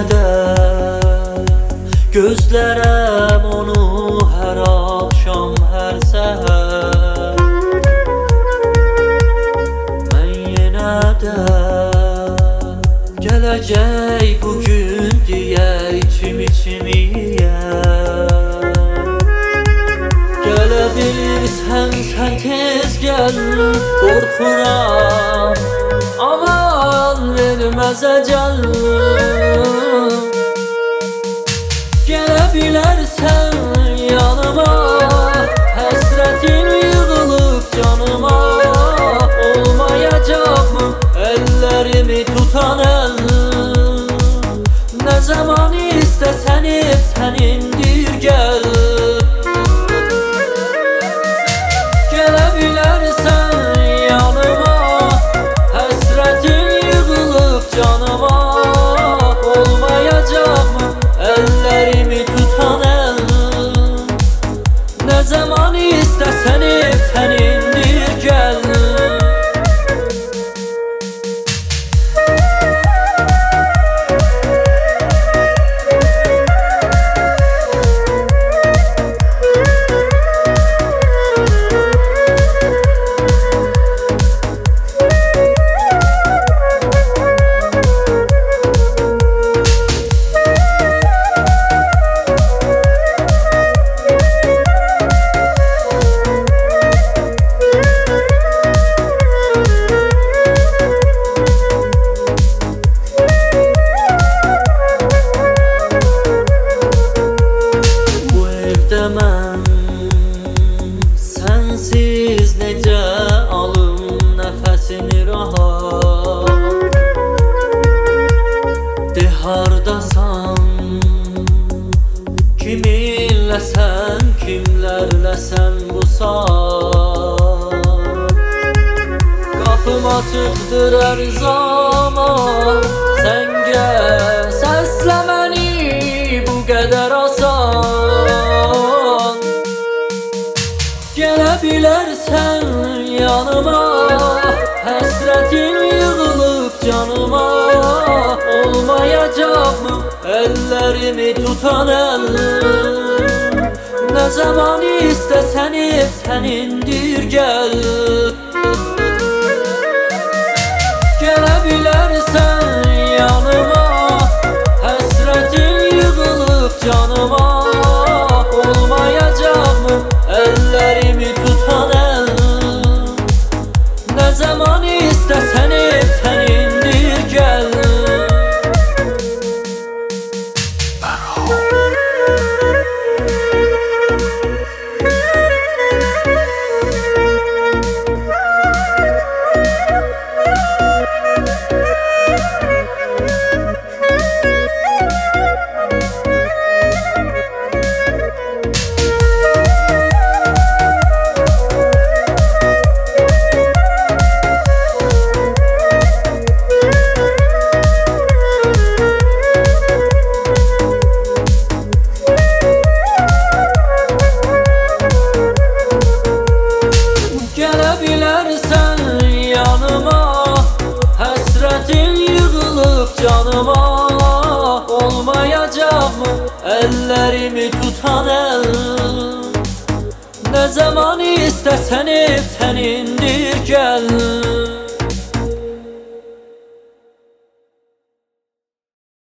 de gözlərəm onu hər axşam, hər səhər. Mən yenə də gələcək bugün deyə içim yeyər. Gələ bilirsən sən tez gəl, qorxuram aman verməz əcəl. Gələ bilərsən yanıma, həsrətin yığılıb canıma. Olmayacaqmı əllərimi tutan əl? Nə zaman istəsən sənindir gəl. Gələ bilərsən yanıma, həsrətin yığılıb canıma. Olmayacaqmı əllərimi tutan əl? Nə zaman istəsən sənindir gəl. Mən sənsiz necə alım nəfəsini rahat? De hardasan, kiminləsən, kimlərləsən bu saat? Qapım açıqdır hər zaman, sən gəl səslə məni bu qədər asan. Gələ bilərsən yanıma, həsrətin yığılıb canıma. Olmayacaqmı əllərimi tutan əl? Nə zaman istəsən sənindir gəl. Gələ bilərsən yanıma, həsrətin yığılıb canıma. Olmayacaqmı əllərimi tutan əl? Nə zaman istəsən sənindir gəl. Həsrətin yığılıb canıma. Olmayacaqmı əllərimi tutan əl? Nə zaman istəsən sənindir gəl.